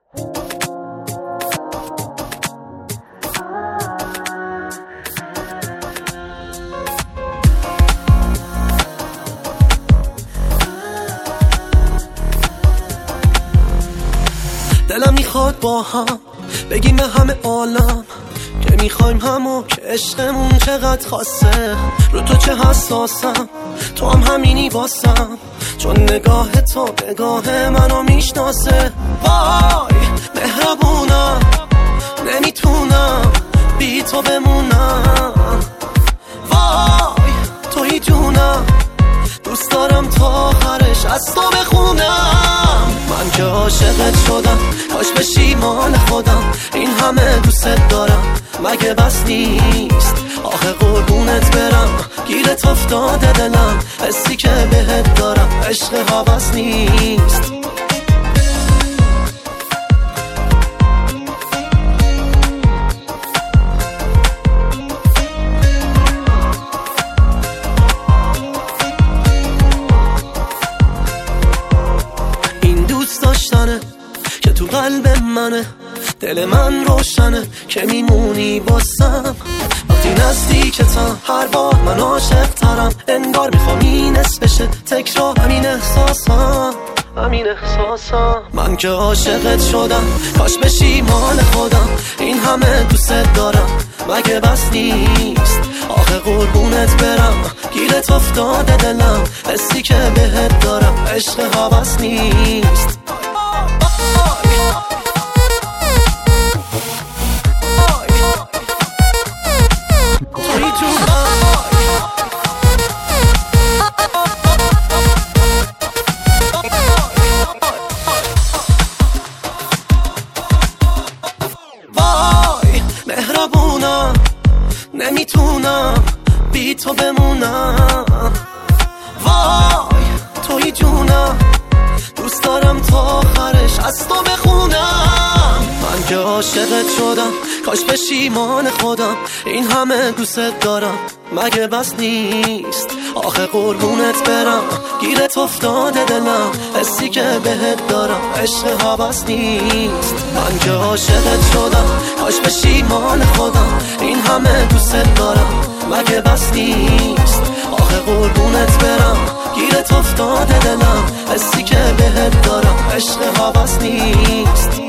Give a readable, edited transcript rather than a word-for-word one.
دلم میخواد با هم بگیم به همه عالم که میخوایم همو، که عشقمون چقدر خاصه. رو تو چه حساسم، تو هم همینی واسم، چون نگاه تو نگاه منو میشناسه. وای مهربونم، نمیتونم بی تو بمونم. وای توی جونم، دوست دارم تا آخرش از تو بخونم. من که عاشقت شدم، کاش بشی مال خودم. این همه دوست دارم، مگه بس نیست؟ آخه قربونت برم، گیرت افتاده دلم. حسی که بهت دارم عشق هوس نیست. داشتنه که تو قلب منه، دل من روشنه که میمونی باسم. وقتی نزدیکتم هر بار من عاشق ترم، انگار میخوام این اسم بشه تکرار همین احساسم. من که عاشقت شدم، کاش بشی مال خودم. این همه دوست دارم، مگه بس نیست؟ آخه قربونت برم، گیرت افتاده دلم. حسی که بهت دارم عشق هوس نیست. وای مهربونم، نمیتونم بی تو بمونم. وای توی جونم، دوست دارم تا آخرش از تو بخونم. من که عاشقت شدم، کاش بشی مال خودم. این همه دوست دارم، مگه بس نیست؟ آخه قربونت برم، گیرت افتاده دلم. حسی که بهت دارم عشق هوس نیست. من که عاشقت شدم، کاش بشی مال خودم. این همه دوست دارم، مگه بس نیست؟ آخه قربونت برم، گیرت افتاده دلم. حسی که بهت دارم عشق هوس نیست.